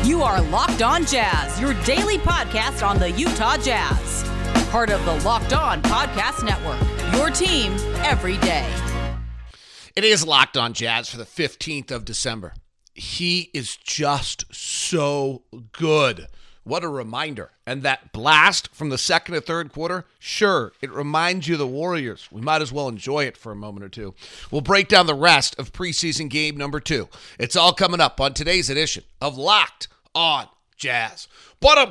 You are Locked On Jazz, your daily podcast on the Utah Jazz. Part of the Locked On Podcast Network, your team every day. It is Locked On Jazz for the 15th of December. He is just so good. What a reminder. And that blast from the second and third quarter, sure, it reminds you of the Warriors. We might as well enjoy it for a moment or two. We'll break down the rest of preseason game number 2. It's all coming up on today's edition of Locked On Jazz. Pow!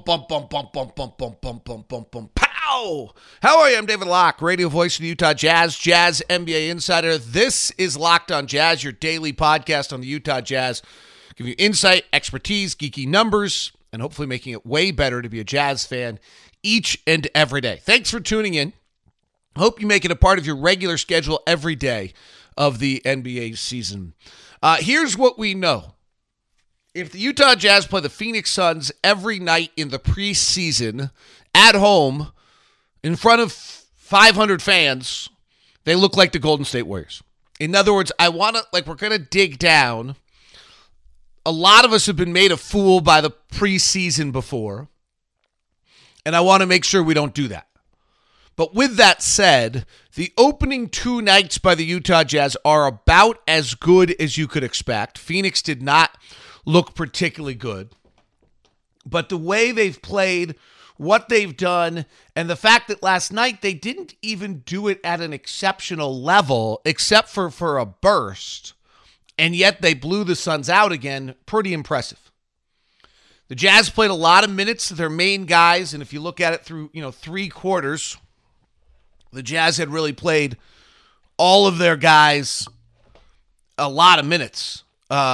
How are you? I'm David Locke, radio voice of the Utah Jazz, Jazz NBA insider. This is Locked On Jazz, your daily podcast on the Utah Jazz. Give you insight, expertise, geeky numbers, and hopefully making it way better to be a Jazz fan each and every day. Thanks for tuning in. Hope you make it a part of your regular schedule every day of the NBA season. Here's what we know. If the Utah Jazz play the Phoenix Suns every night in the preseason at home in front of 500 fans, they look like the Golden State Warriors. In other words, we're going to dig down. A lot of us have been made a fool by the preseason before, and I want to make sure we don't do that. But with that said, the opening 2 nights by the Utah Jazz are about as good as you could expect. Phoenix did not look particularly good, but the way they've played, what they've done, and the fact that last night they didn't even do it at an exceptional level, except for a burst, and yet they blew the Suns out again. Pretty impressive. The Jazz played a lot of minutes to their main guys, and if you look at it through 3 quarters, the Jazz had really played all of their guys a lot of minutes.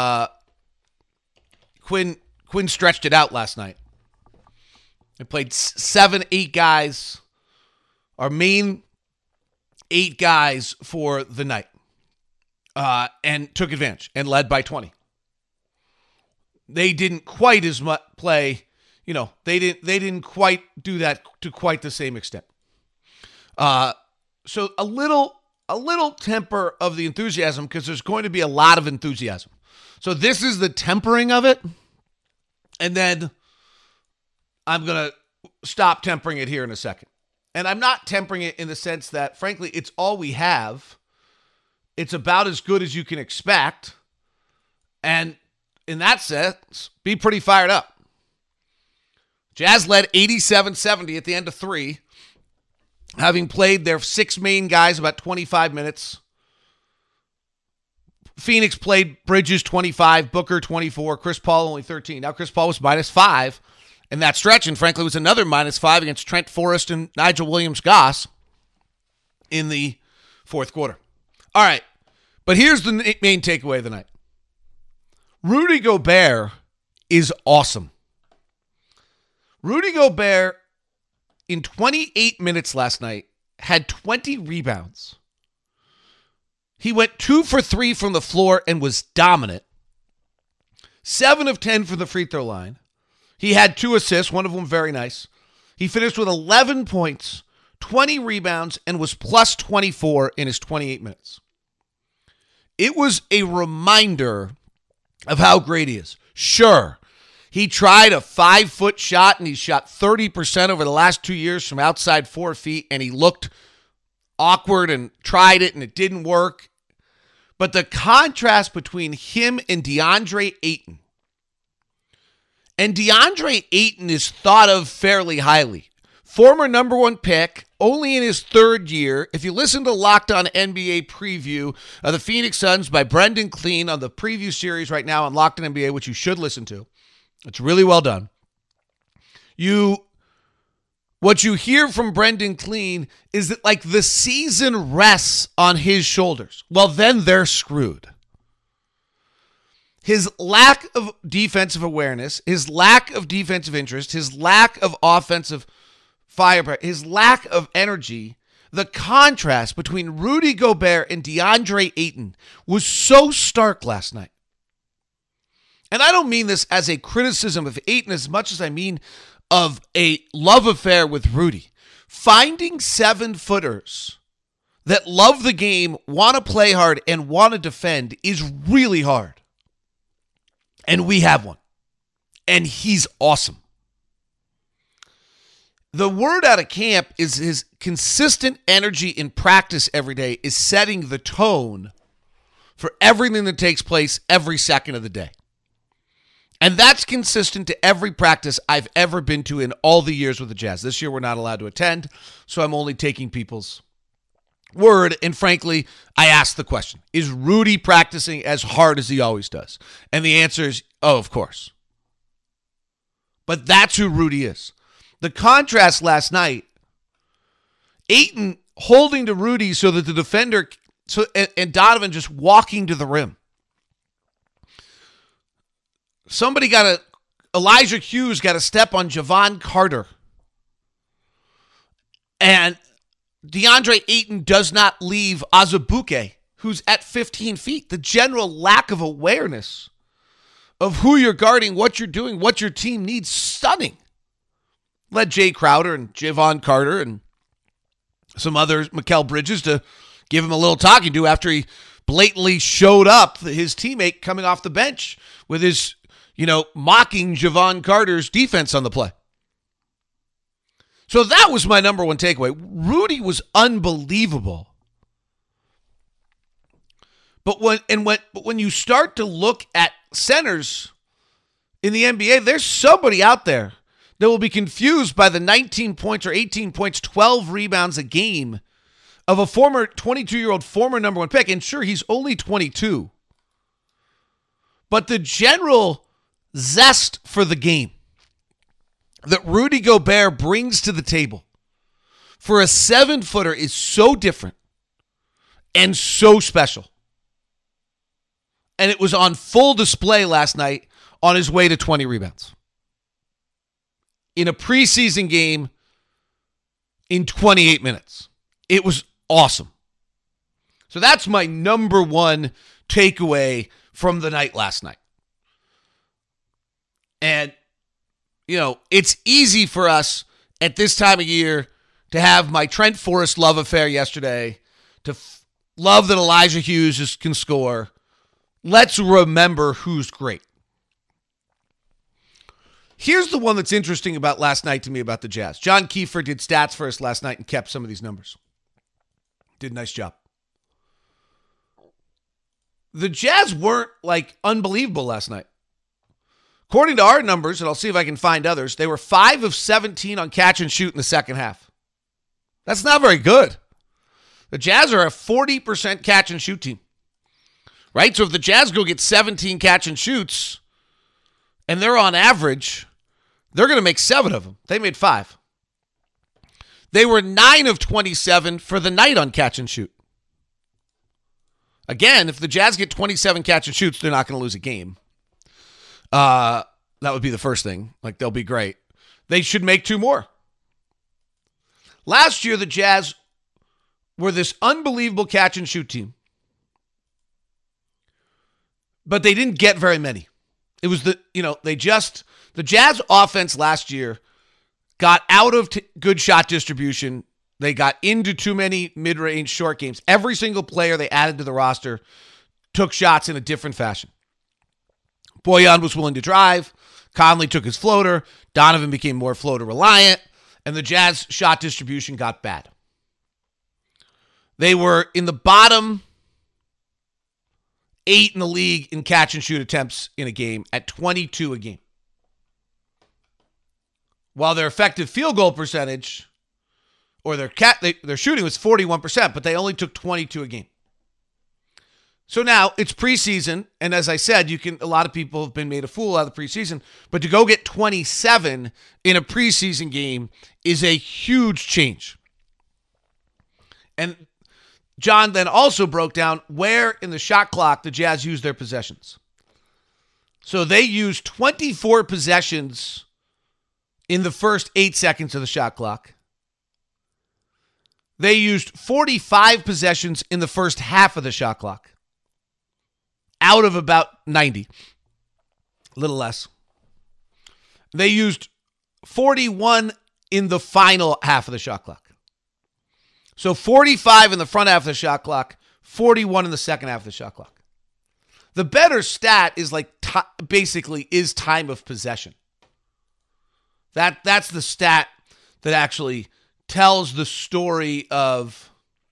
Quinn stretched it out last night. They played 7, 8 guys, our main 8 guys for the night. And took advantage and led by 20. They didn't quite as much play, they didn't quite do that to quite the same extent. So a little temper of the enthusiasm, because there's going to be a lot of enthusiasm. So this is the tempering of it, and then I'm going to stop tempering it here in a second. And I'm not tempering it in the sense that, frankly, it's all we have. It's about as good as you can expect. And in that sense, be pretty fired up. Jazz led 87-70 at the end of 3, having played their 6 main guys about 25 minutes. Phoenix played Bridges 25, Booker 24, Chris Paul only 13. Now Chris Paul was -5 in that stretch, and frankly was another -5 against Trent Forrest and Nigel Williams-Goss in the fourth quarter. All right, but here's the main takeaway of the night. Rudy Gobert is awesome. Rudy Gobert, in 28 minutes last night, had 20 rebounds. He went 2 for 3 from the floor and was dominant. 7 of 10 from the free throw line. He had 2 assists, one of them very nice. He finished with 11 points, 20 rebounds, and was plus 24 in his 28 minutes. It was a reminder of how great he is. Sure, he tried a 5-foot shot, and he shot 30% over the last 2 years from outside 4 feet, and he looked awkward and tried it, and it didn't work. But the contrast between him and DeAndre Ayton, and DeAndre Ayton is thought of fairly highly. Former number 1 pick, only in his 3rd year. If you listen to Locked On NBA preview of the Phoenix Suns by Brendan Clean on the preview series right now on Locked On NBA, which you should listen to, it's really well done. What you hear from Brendan Clean is that the season rests on his shoulders. Well, then they're screwed. His lack of defensive awareness, his lack of defensive interest, his lack of offensive firepower, his lack of energy, the contrast between Rudy Gobert and DeAndre Ayton was so stark last night. And I don't mean this as a criticism of Ayton as much as I mean of a love affair with Rudy. Finding 7-footers that love the game, want to play hard, and want to defend is really hard. And we have one. And he's awesome. The word out of camp is his consistent energy in practice every day is setting the tone for everything that takes place every second of the day. And that's consistent to every practice I've ever been to in all the years with the Jazz. This year we're not allowed to attend, so I'm only taking people's word. And frankly, I asked the question, is Rudy practicing as hard as he always does? And the answer is, oh, of course. But that's who Rudy is. The contrast last night, Ayton holding to Rudy so that the defender, and Donovan just walking to the rim. Elijah Hughes got a step on Javon Carter. And DeAndre Ayton does not leave Azubuike, who's at 15 feet. The general lack of awareness of who you're guarding, what you're doing, what your team needs, stunning. Led Jay Crowder and Javon Carter and some others, Mikal Bridges, to give him a little talking to after he blatantly showed up his teammate coming off the bench with his, mocking Javon Carter's defense on the play. So that was my number one takeaway. Rudy was unbelievable. But when you start to look at centers in the NBA, there's somebody out there that will be confused by the 19 points or 18 points, 12 rebounds a game of a former 22-year-old former number one pick. And sure, he's only 22. But the general zest for the game that Rudy Gobert brings to the table for a 7-footer is so different and so special. And it was on full display last night on his way to 20 rebounds. In a preseason game in 28 minutes. It was awesome. So that's my number one takeaway from the night last night. And, it's easy for us at this time of year to have my Trent Forrest love affair yesterday, to love that Elijah Hughes can score. Let's remember who's great. Here's the one that's interesting about last night to me about the Jazz. John Kiefer did stats for us last night and kept some of these numbers. Did a nice job. The Jazz weren't unbelievable last night. According to our numbers, and I'll see if I can find others, they were 5 of 17 on catch and shoot in the second half. That's not very good. The Jazz are a 40% catch and shoot team. Right? So if the Jazz go get 17 catch and shoots, and they're on average, they're going to make 7 of them. They made 5. They were 9 of 27 for the night on catch and shoot. Again, if the Jazz get 27 catch and shoots, they're not going to lose a game. That would be the first thing. They'll be great. They should make 2 more. Last year, the Jazz were this unbelievable catch and shoot team. But they didn't get very many. It was the Jazz offense last year got out of good shot distribution. They got into too many mid-range short games. Every single player they added to the roster took shots in a different fashion. Bojan was willing to drive. Conley took his floater. Donovan became more floater reliant. And the Jazz shot distribution got bad. They were in the bottom 8 in the league in catch and shoot attempts in a game at 22 a game. While their effective field goal percentage, or their shooting was 41%, but they only took 22 a game. So now it's preseason, and as I said, a lot of people have been made a fool out of the preseason, but to go get 27 in a preseason game is a huge change. And John then also broke down where in the shot clock the Jazz used their possessions. So they used 24 possessions in the first 8 seconds of the shot clock. They used 45 possessions in the first half of the shot clock. Out of about 90. A little less. They used 41 in the final half of the shot clock. So 45 in the front half of the shot clock, 41 in the second half of the shot clock. The better stat is basically is time of possession. That's the stat that actually tells the story of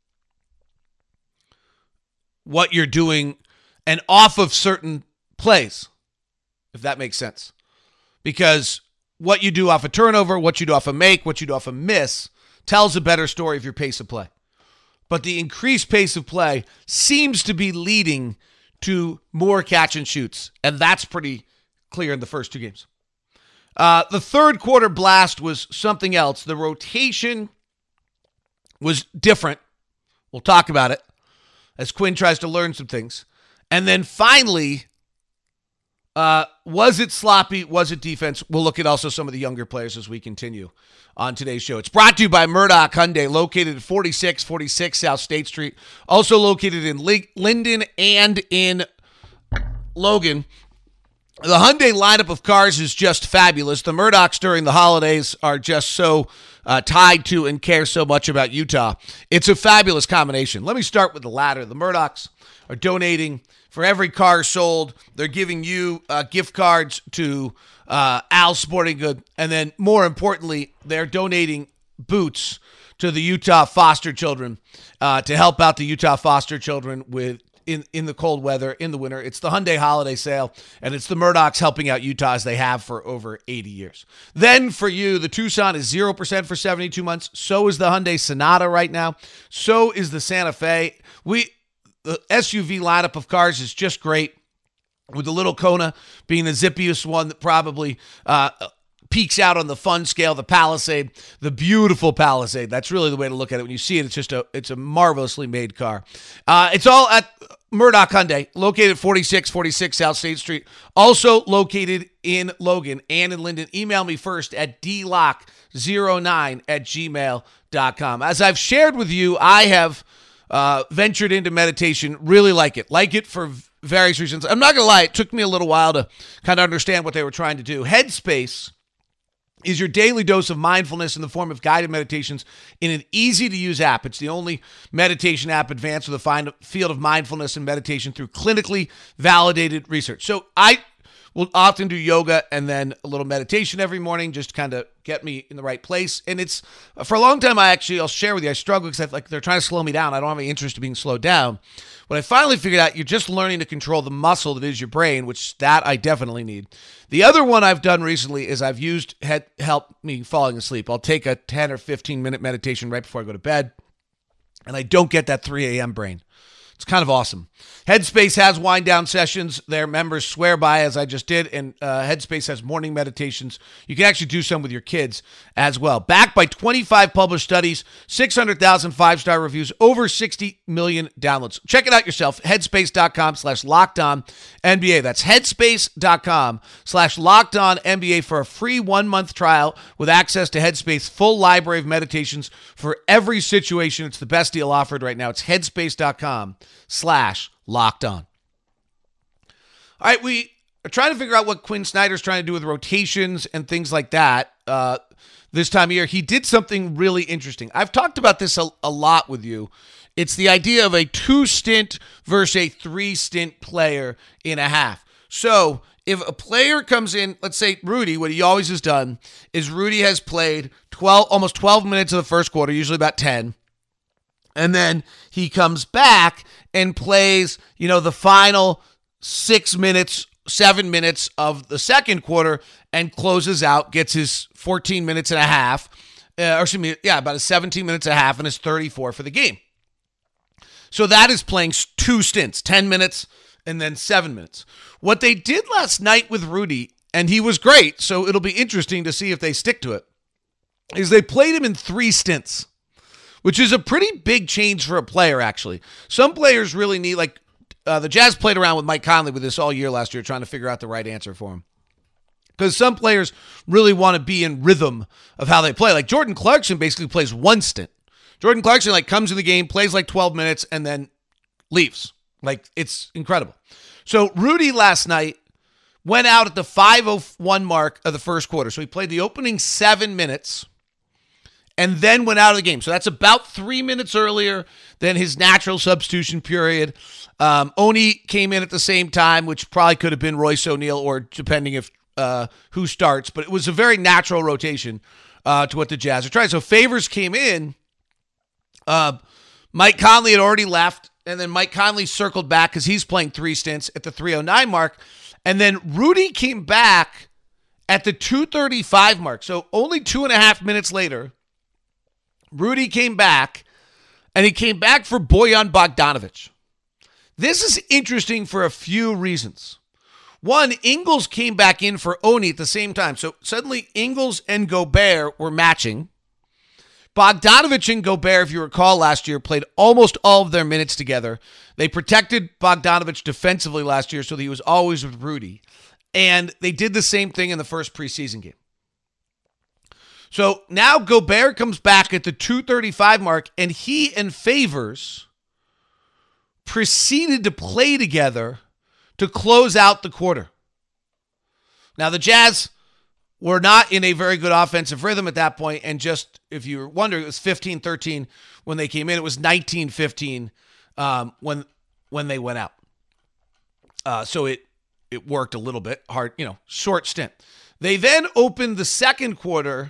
what you're doing and off of certain plays, if that makes sense. Because what you do off a turnover, what you do off a make, what you do off a miss tells a better story of your pace of play. But the increased pace of play seems to be leading to more catch and shoots, and that's pretty clear in the first two games. The third quarter blast was something else. The rotation was different. We'll talk about it as Quinn tries to learn some things. And then finally, was it sloppy? Was it defense? We'll look at also some of the younger players as we continue on today's show. It's brought to you by Murdoch Hyundai, located at 4646 South State Street, also located in Linden and in Logan. The Hyundai lineup of cars is just fabulous. The Murdochs during the holidays are just so tied to and care so much about Utah. It's a fabulous combination. Let me start with the latter. The Murdochs are donating for every car sold. They're giving you gift cards to Al's Sporting Good. And then more importantly, they're donating boots to the Utah foster children to help out the Utah foster children with in the cold weather, in the winter. It's the Hyundai holiday sale, and it's the Murdochs helping out Utah as they have for over 80 years. Then for you, the Tucson is 0% for 72 months. So is the Hyundai Sonata right now. So is the Santa Fe. The SUV lineup of cars is just great, with the little Kona being the zippiest one that probably peaks out on the fun scale. The Palisade, the beautiful Palisade. That's really the way to look at it. When you see it, it's a marvelously made car. It's all at Murdoch Hyundai, located at 4646 South State Street. Also located in Logan and in Linden. Email me first at dlock09@gmail.com. As I've shared with you, I have ventured into meditation. Really like it. Like it for various reasons. I'm not going to lie. It took me a little while to kind of understand what they were trying to do. Headspace is your daily dose of mindfulness in the form of guided meditations in an easy-to-use app. It's the only meditation app advanced with a field of mindfulness and meditation through clinically validated research. So I will often do yoga and then a little meditation every morning, just to kind of get me in the right place. And it's, for a long time, I'll share with you, I struggle because they're trying to slow me down. I don't have any interest in being slowed down. When I finally figured out you're just learning to control the muscle that is your brain, which that I definitely need. The other one I've done recently is I've used help me falling asleep. I'll take a 10 or 15 minute meditation right before I go to bed, and I don't get that 3 a.m. brain. It's kind of awesome. Headspace has wind down sessions their members swear by, as I just did, and Headspace has morning meditations. You can actually do some with your kids as well. Backed by 25 published studies, 600,000 five-star reviews, over 60 million downloads. Check it out yourself. Headspace.com/LockedOnNBA. That's Headspace.com/LockedOnNBA for a free 1-month trial with access to Headspace's full library of meditations for every situation. It's the best deal offered right now. It's Headspace.com/LockedOn. All right, we are trying to figure out what Quinn Snyder's trying to do with rotations and things like that this time of year. He did something really interesting. I've talked about this a lot with you. It's the idea of a 2-stint versus a 3-stint player in a half. So if a player comes in, let's say Rudy, what he always has done is Rudy has played almost 12 minutes of the first quarter, usually about 10. And then he comes back and plays, the final 6 minutes, 7 minutes of the second quarter and closes out, gets his 14 minutes and a half, about his 17 minutes and a half and his 34 for the game. So that is playing 2 stints, 10 minutes and then 7 minutes. What they did last night with Rudy, and he was great, so it'll be interesting to see if they stick to it, is they played him in 3 stints, which is a pretty big change for a player, actually. Some players really need, the Jazz played around with Mike Conley with this all year last year, trying to figure out the right answer for him. Because some players really want to be in rhythm of how they play. Like Jordan Clarkson basically plays 1 stint. Jordan Clarkson comes to the game, plays 12 minutes, and then leaves. It's incredible. So Rudy last night went out at the 5:01 mark of the first quarter. So he played the opening 7 minutes and then went out of the game. So that's about 3 minutes earlier than his natural substitution period. Oni came in at the same time, which probably could have been Royce O'Neal, or depending if who starts, but it was a very natural rotation to what the Jazz are trying. So Favors came in. Mike Conley had already left, and then Mike Conley circled back because he's playing 3 stints at the 3:09 mark. And then Rudy came back at the 2:35 mark. So only 2.5 minutes later, Rudy came back, and he came back for Bojan Bogdanovic. This is interesting for a few reasons. One, Ingles came back in for Oni at the same time. So suddenly Ingles and Gobert were matching. Bogdanovic and Gobert, if you recall last year, played almost all of their minutes together. They protected Bogdanovic defensively last year so that he was always with Rudy. And they did the same thing in the first preseason game. So now Gobert comes back at the 2:35 mark, and he and Favors proceeded to play together to close out the quarter. Now, the Jazz were not in a very good offensive rhythm at that point, and just, if you were wondering, it was 15-13 when they came in. It was 19-15 when they went out. So it worked a little bit hard, short stint. They then opened the second quarter,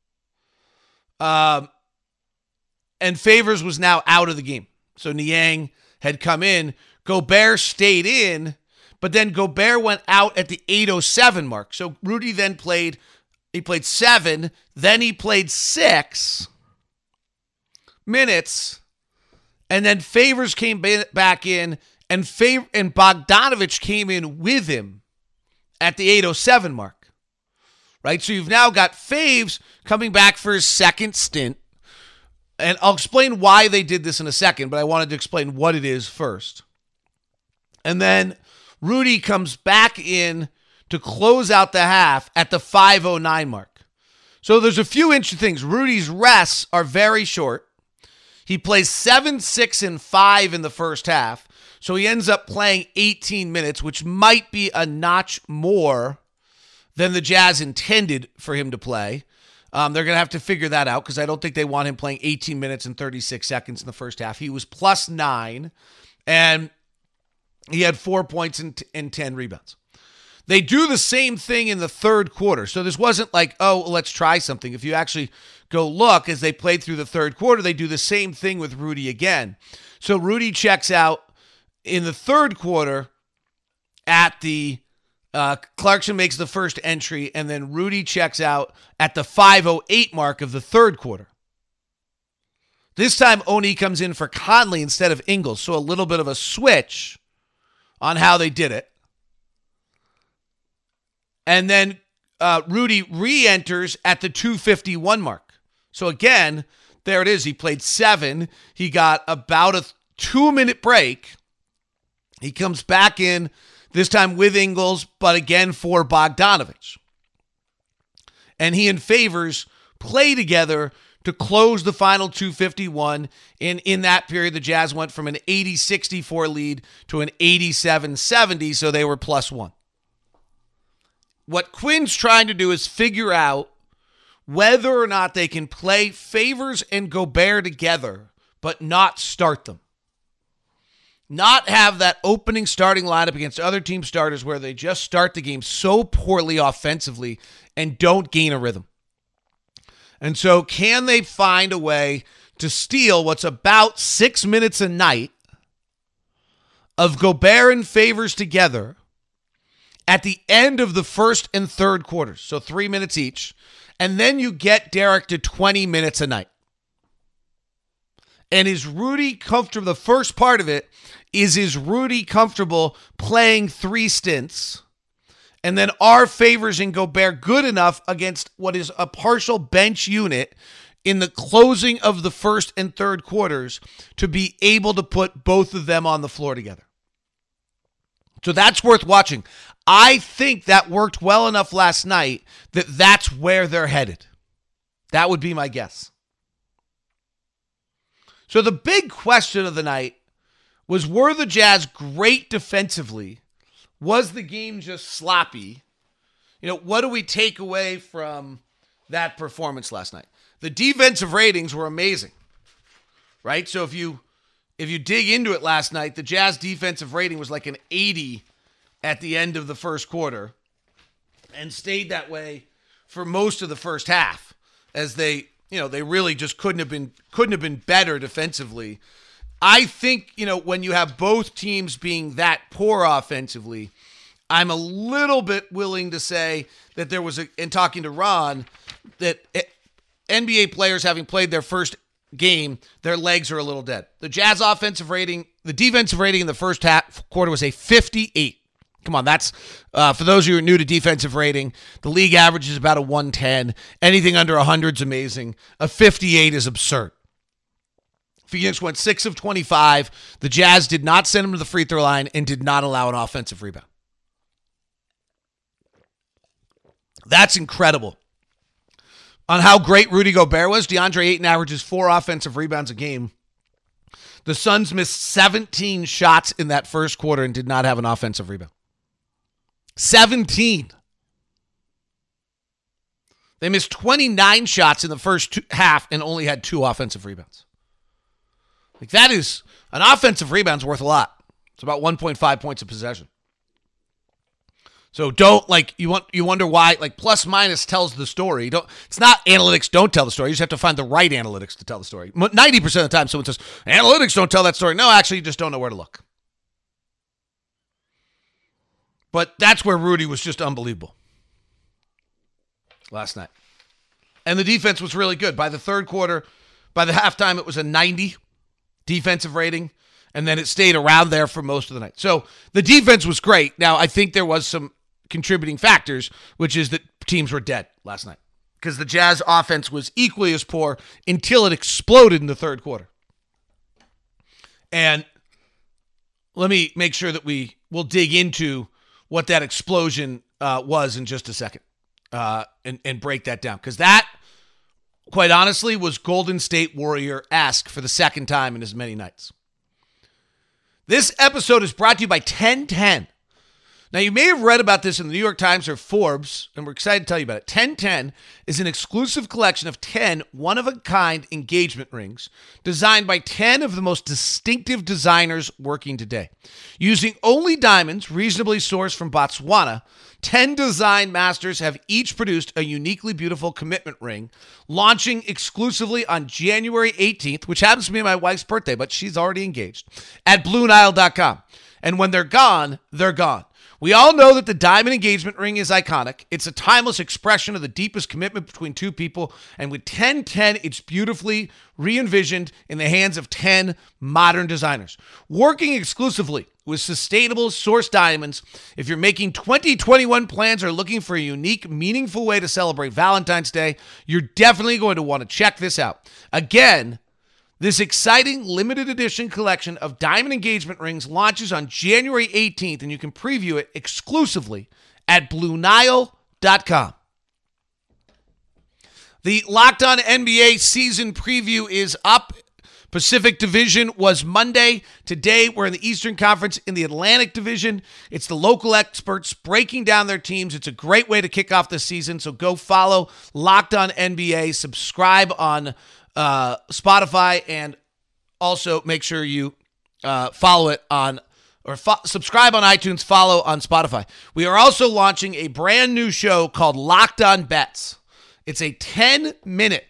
and Favors was now out of the game. So Niang had come in. Gobert stayed in, but then Gobert went out at the 8:07 mark. So Rudy then played 7, then he played 6 minutes, and then Favors came back in, and Bogdanovic came in with him at the 8:07 mark. Right? So you've now got Faves coming back for his second stint. And I'll explain why they did this in a second, but I wanted to explain what it is first. And then Rudy comes back in to close out the half at the 5:09 mark. So there's a few interesting things. Rudy's rests are very short. He plays 7, 6, and 5 in the first half. So he ends up playing 18 minutes, which might be a notch more than the Jazz intended for him to play. They're going to have to figure that out because I don't think they want him playing 18 minutes and 36 seconds in the first half. He was +9, and he had 4 points and 10 rebounds. They do the same thing in the third quarter. So this wasn't like, oh, let's try something. If you actually go look, as they played through the third quarter, they do the same thing with Rudy again. So Rudy checks out in the third quarter at the Clarkson makes the first entry, and then Rudy checks out at the 5:08 mark of the third quarter. This time, Oni comes in for Conley instead of Ingles, so a little bit of a switch on how they did it. And then Rudy re-enters at the 2:51 mark. So again, there it is. He played 7. He got about a 2-minute break. He comes back in, this time with Ingles, but again for Bogdanovic. And he and Favors play together to close the final 2:51. In that period, the Jazz went from an 80-64 lead to an 87-70, so they were +1. What Quinn's trying to do is figure out whether or not they can play Favors and Gobert together, but not start them. Not have that opening starting lineup against other team starters where they just start the game so poorly offensively and don't gain a rhythm. And so can they find a way to steal what's about 6 minutes a night of Gobert and Favors together at the end of the first and third quarters, so 3 minutes each, and then you get Derek to 20 minutes a night? And is Rudy comfortable? The first part of it is Rudy comfortable playing 3 stints? And then are Favors and Gobert good enough against what is a partial bench unit in the closing of the first and third quarters to be able to put both of them on the floor together? So that's worth watching. I think that worked well enough last night that that's where they're headed. That would be my guess. So the big question of the night was, were the Jazz great defensively? Was the game just sloppy? What do we take away from that performance last night? The defensive ratings were amazing, right? So if you dig into it last night, the Jazz defensive rating was like an 80 at the end of the first quarter. and stayed that way for most of the first half, as they really just couldn't have been better defensively. I think, when you have both teams being that poor offensively, I'm a little bit willing to say that there was in talking to Ron, that NBA players having played their first game, their legs are a little dead. The Jazz defensive rating in the first half quarter was a 58. Come on, that's for those of you who are new to defensive rating, the league average is about a 110. Anything under 100 is amazing. A 58 is absurd. Phoenix went 6 of 25. The Jazz did not send them to the free throw line and did not allow an offensive rebound. That's incredible. On how great Rudy Gobert was, DeAndre Ayton averages 4 offensive rebounds a game. The Suns missed 17 shots in that first quarter and did not have an offensive rebound. 17. They missed 29 shots in the first half and only had 2 offensive rebounds. Like, that is, an offensive rebound's worth a lot. It's about 1.5 points of possession. So don't, you wonder why, plus minus tells the story. It's not analytics don't tell the story. You just have to find the right analytics to tell the story. 90% of the time someone says, analytics don't tell that story. No, actually, you just don't know where to look. But that's where Rudy was just unbelievable last night. And the defense was really good. By the third quarter, by the halftime, it was a 90 defensive rating. And then it stayed around there for most of the night. So the defense was great. Now, I think there was some contributing factors, which is that teams were dead last night, because the Jazz offense was equally as poor until it exploded in the third quarter. And let me make sure that we'll dig into what that explosion was in just a second and break that down, because that, quite honestly, was Golden State Warrior-esque for the second time in as many nights. This episode is brought to you by 1010. Now, you may have read about this in the New York Times or Forbes, and we're excited to tell you about it. 1010 is an exclusive collection of 10 one-of-a-kind engagement rings designed by 10 of the most distinctive designers working today. Using only diamonds reasonably sourced from Botswana, 10 design masters have each produced a uniquely beautiful commitment ring, launching exclusively on January 18th, which happens to be my wife's birthday, but she's already engaged, at BlueNile.com. And when they're gone, they're gone. We all know that the diamond engagement ring is iconic. It's a timeless expression of the deepest commitment between two people. And with 1010, it's beautifully re-envisioned in the hands of 10 modern designers. Working exclusively with sustainable source diamonds, if you're making 2021 plans or looking for a unique, meaningful way to celebrate Valentine's Day, you're definitely going to want to check this out. Again, this exciting limited edition collection of diamond engagement rings launches on January 18th, and you can preview it exclusively at BlueNile.com. The Locked On NBA season preview is up. Pacific Division was Monday. Today, we're in the Eastern Conference in the Atlantic Division. It's the local experts breaking down their teams. It's a great way to kick off the season, so go follow Locked On NBA. Subscribe on Spotify, and also make sure you follow it on subscribe on iTunes, follow on Spotify. We are also launching a brand new show called Locked On Bets. It's a 10-minute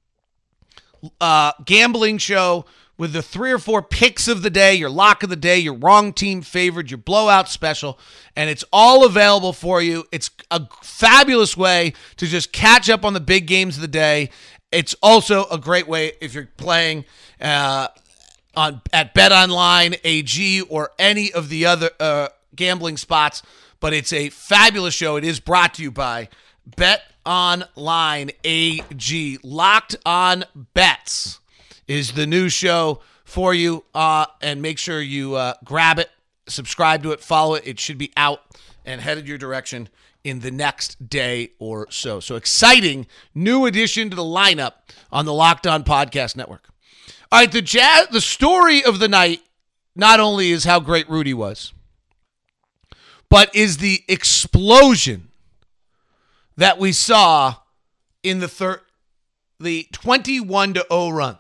gambling show with the 3 or 4 picks of the day, your lock of the day, your wrong team favored, your blowout special, and it's all available for you. It's a fabulous way to just catch up on the big games of the day. It's also a great way if you're playing at BetOnline, AG, or any of the other gambling spots. But it's a fabulous show. It is brought to you by BetOnline AG. Locked On Bets is the new show for you. And make sure you grab it, subscribe to it, follow it. It should be out and headed your direction in the next day or so. So exciting new addition to the lineup on the Locked On Podcast Network. All right, the story of the night not only is how great Rudy was, but is the explosion that we saw in the 21-0 run.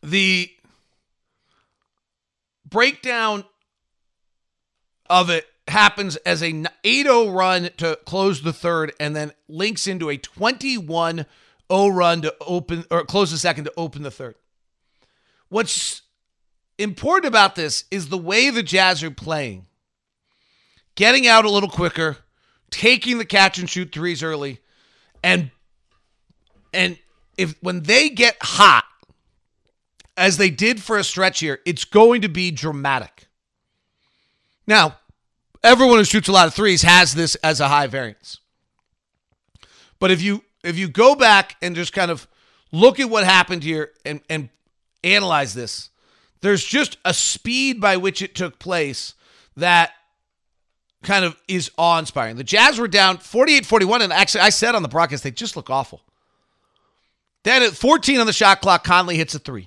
The breakdown of it happens as a 8-0 run to close the third and then links into a 21-0 run to open or close the second to open the third. What's important about this is the way the Jazz are playing. Getting out a little quicker, taking the catch and shoot threes early, and if when they get hot, as they did for a stretch here, it's going to be dramatic. Now, everyone who shoots a lot of threes has this as a high variance. But if you go back and just kind of look at what happened here and analyze this, there's just a speed by which it took place that kind of is awe-inspiring. The Jazz were down 48-41, and actually I said on the broadcast they just look awful. Then at 14 on the shot clock, Conley hits a three.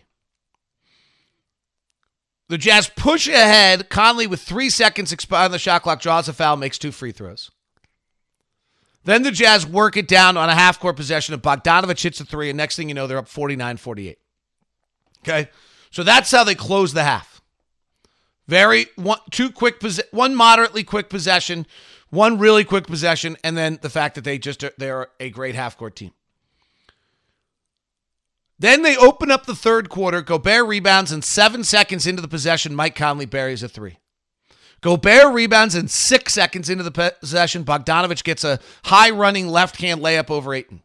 The Jazz push ahead. Conley, with 3 seconds expired on the shot clock, draws a foul, makes 2 free throws. Then the Jazz work it down on a half-court possession, and Bogdanović hits a three, and next thing you know, they're up 49-48. Okay? So that's how they close the half. One moderately quick possession, one really quick possession, and then the fact that they're a great half-court team. Then they open up the third quarter. Gobert rebounds, and 7 seconds into the possession, Mike Conley buries a three. Gobert rebounds, and 6 seconds into the possession, Bogdanović gets a high-running left-hand layup over Ayton.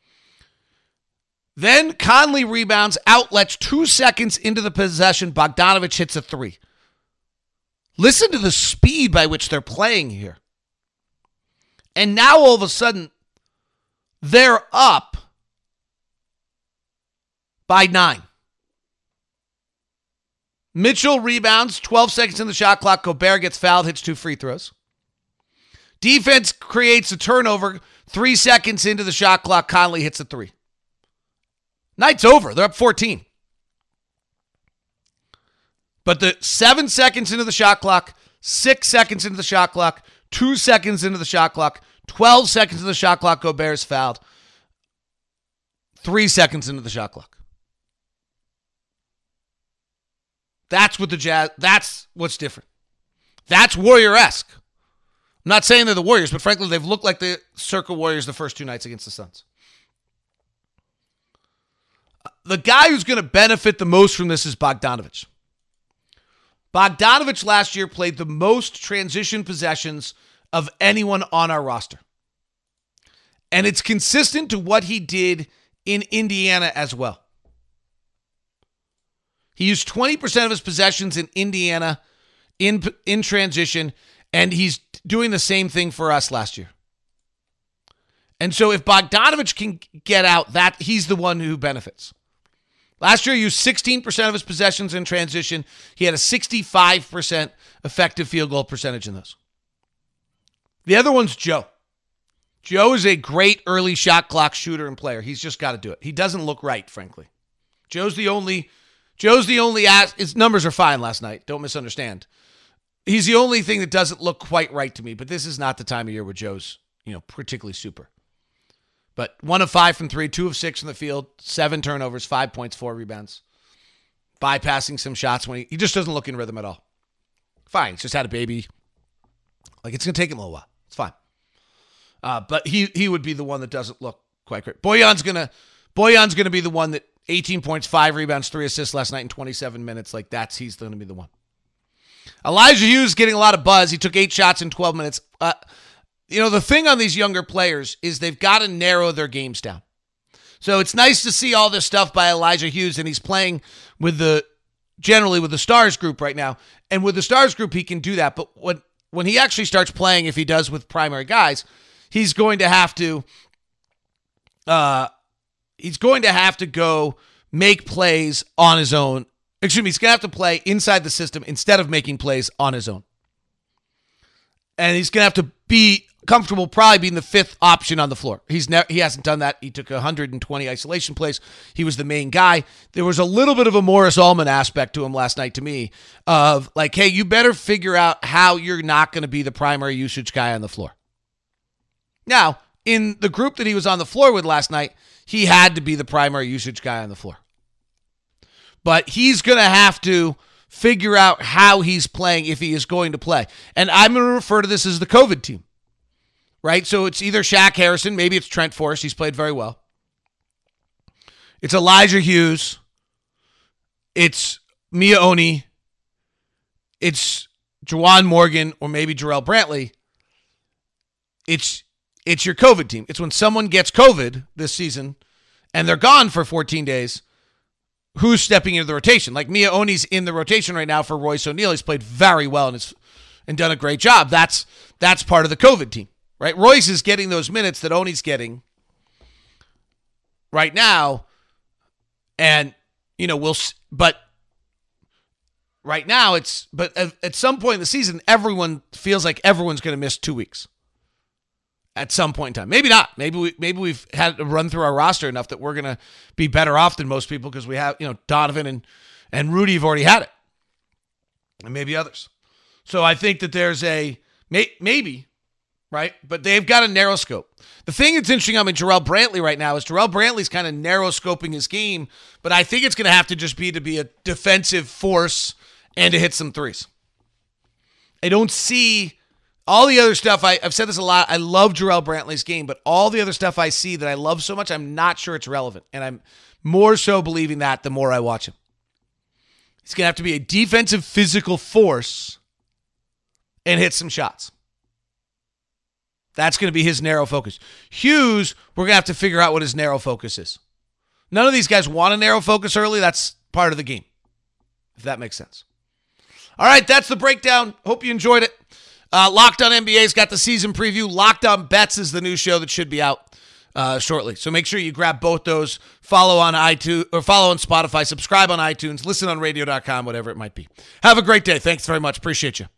Then Conley rebounds, outlets 2 seconds into the possession, Bogdanović hits a three. Listen to the speed by which they're playing here. And now all of a sudden, they're up by 9. Mitchell rebounds, 12 seconds in the shot clock. Gobert gets fouled, hits 2 free throws. Defense creates a turnover, 3 seconds into the shot clock. Conley hits a three. Night's over. They're up 14. But the 7 seconds into the shot clock, 6 seconds into the shot clock, 2 seconds into the shot clock, 12 seconds into the shot clock, Gobert's fouled. 3 seconds into the shot clock. That's what the Jazz, that's what's different. That's Warrior-esque. I'm not saying they're the Warriors, but frankly, they've looked like the Circa Warriors the first 2 nights against the Suns. The guy who's going to benefit the most from this is Bogdanović. Bogdanović last year played the most transition possessions of anyone on our roster. And it's consistent to what he did in Indiana as well. He used 20% of his possessions in Indiana in transition, and he's doing the same thing for us last year. And so if Bogdanović can get out, that he's the one who benefits. Last year, he used 16% of his possessions in transition. He had a 65% effective field goal percentage in those. The other one's Joe. Joe is a great early shot clock shooter and player. He's just got to do it. He doesn't look right, frankly. Joe's the only his numbers are fine last night. Don't misunderstand. He's the only thing that doesn't look quite right to me, but this is not the time of year where Joe's, particularly super. But 1 of 5 from 3, 2 of 6 from the field, 7 turnovers, 5 points, 4 rebounds. Bypassing some shots when he just doesn't look in rhythm at all. Fine, he's just had a baby. It's going to take him a little while. It's fine. But he would be the one that doesn't look quite great. Bojan's gonna be the one that 18 points, 5 rebounds, 3 assists last night in 27 minutes. He's going to be the one. Elijah Hughes getting a lot of buzz. He took 8 shots in 12 minutes. The thing on these younger players is they've got to narrow their games down. So it's nice to see all this stuff by Elijah Hughes, and he's playing generally with the Stars group right now. And with the Stars group, he can do that. But when he actually starts playing, if he does with primary guys, he's going to have to go make plays on his own. He's going to have to play inside the system instead of making plays on his own. And he's going to have to be comfortable probably being the 5th option on the floor. He hasn't done that. He took 120 isolation plays. He was the main guy. There was a little bit of a Morris Ullman aspect to him last night to me of hey, you better figure out how you're not going to be the primary usage guy on the floor. Now, in the group that he was on the floor with last night, he had to be the primary usage guy on the floor. But he's going to have to figure out how he's playing if he is going to play. And I'm going to refer to this as the COVID team, right? So it's either Shaq Harrison, maybe it's Trent Forrest. He's played very well. It's Elijah Hughes. It's Mia Oni. It's Juwan Morgan or maybe Jarrell Brantley. It's your COVID team. It's when someone gets COVID this season and they're gone for 14 days, who's stepping into the rotation? Like Mia Oni's in the rotation right now for Royce O'Neal. He's played very well and done a great job. That's part of the COVID team, right? Royce is getting those minutes that Oni's getting right now. And, but right now but at some point in the season, everyone feels like everyone's going to miss 2 weeks. At some point in time. Maybe not. Maybe we've had to run through our roster enough that we're going to be better off than most people because we have, Donovan and Rudy have already had it. And maybe others. So I think that there's maybe, right? But they've got a narrow scope. The thing that's interesting on Jarrell Brantley right now is Jarrell Brantley's kind of narrow scoping his game, but I think it's going to have to just be to be a defensive force and to hit some threes. I don't see all the other stuff. I've said this a lot. I love Jarrell Brantley's game, but all the other stuff I see that I love so much, I'm not sure it's relevant. And I'm more so believing that the more I watch him. He's going to have to be a defensive physical force and hit some shots. That's going to be his narrow focus. Hughes, we're going to have to figure out what his narrow focus is. None of these guys want a narrow focus early. That's part of the game, if that makes sense. All right, that's the breakdown. Hope you enjoyed it. Locked On NBA's got the season preview. Locked On Bets is the new show that should be out shortly. So make sure you grab both those. Follow on iTunes or follow on Spotify. Subscribe on iTunes. Listen on radio.com, whatever it might be. Have a great day. Thanks very much. Appreciate you.